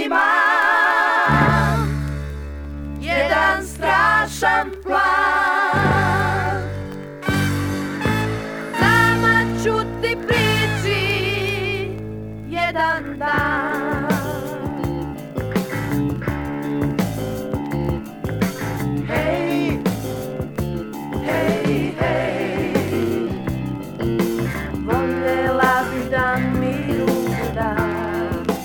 imam jedan strašan plan. Sama ću ti prići jedan dan. Hej, hej, hej, voljela bi da mi ruku daš,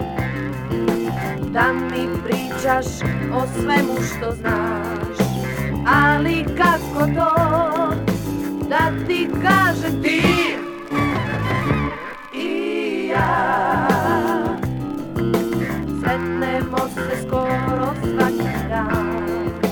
da mi pričaš o svemu što znaš, ali kako to da ti kažem ti i ja. Sretnemo se skoro svaki dan,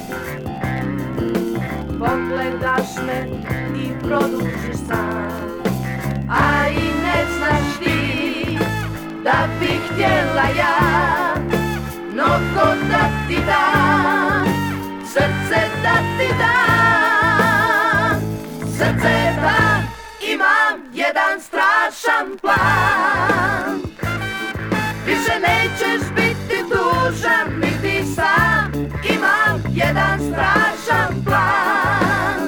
pogledaš me i produžiš san, a i ne znaš ti da bih htjela ja mnogo da ti dam, srce da ti dam, srce da imam jedan strašan plan. Više nećeš biti tužan niti sam, imam jedan strašan plan.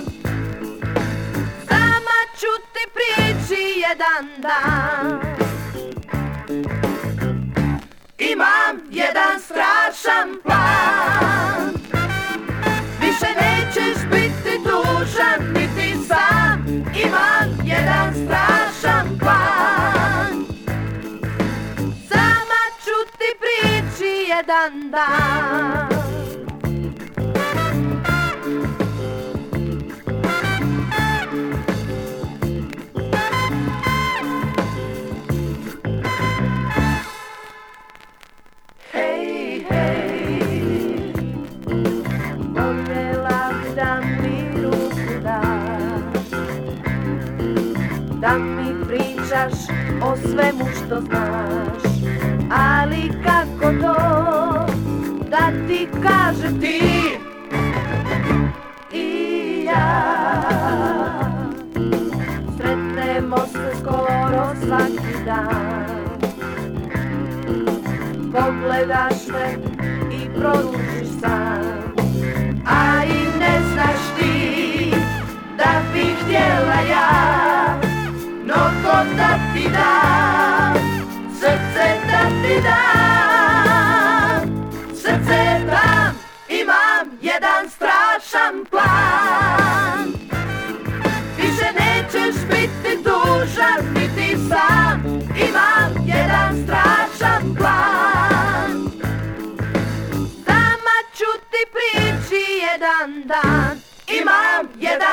Sama ću ti prići jedan dan. Imam jedan strašan plan. Više nećeš biti tužan niti sam, imam jedan strašan plan. Sama ću ti prići jedan dan. Hej, hej, voljela bi da mi ruku daš, da mi pričaš o svemu što znaš, ali kako to da ti kažem ti i ja. Sretnemo se skoro svaki dan, pogledaš me i produžiš san, a i ne znaš ti da bih htjela ja mnogo da ti dam, srce da ti dam, srce dam, imam jedan strašan plan. Više nećeš biti tužan niti sam, imam jedan strašan plan. Sama ću ti prići jedan dan, imam jedan